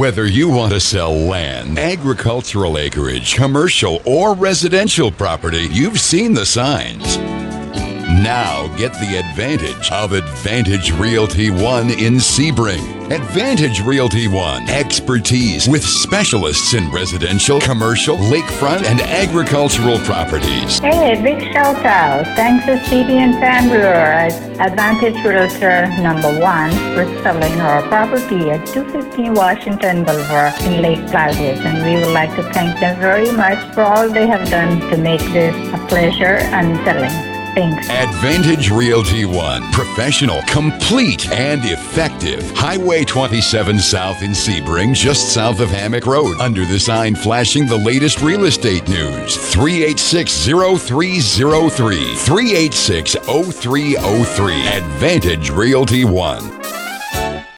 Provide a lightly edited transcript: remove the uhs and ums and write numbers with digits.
Whether you want to sell land, agricultural acreage, commercial, or residential property, you've seen the signs. Now get the advantage of Advantage Realty One in Sebring. Advantage Realty One. Expertise with specialists in residential, commercial, lakefront, and agricultural properties. Hey, big shout out. Thanks to Stevie and Sandra at Advantage Realtor #1. We're selling our property at 215 Washington Boulevard in Lake Claudius, and we would like to thank them very much for all they have done to make this a pleasure and selling. Thanks. Advantage Realty One. Professional, complete, and effective. Highway 27 South in Sebring, just south of Hammock Road. Under the sign flashing the latest real estate news. 386-0303. 386-0303. Advantage Realty One.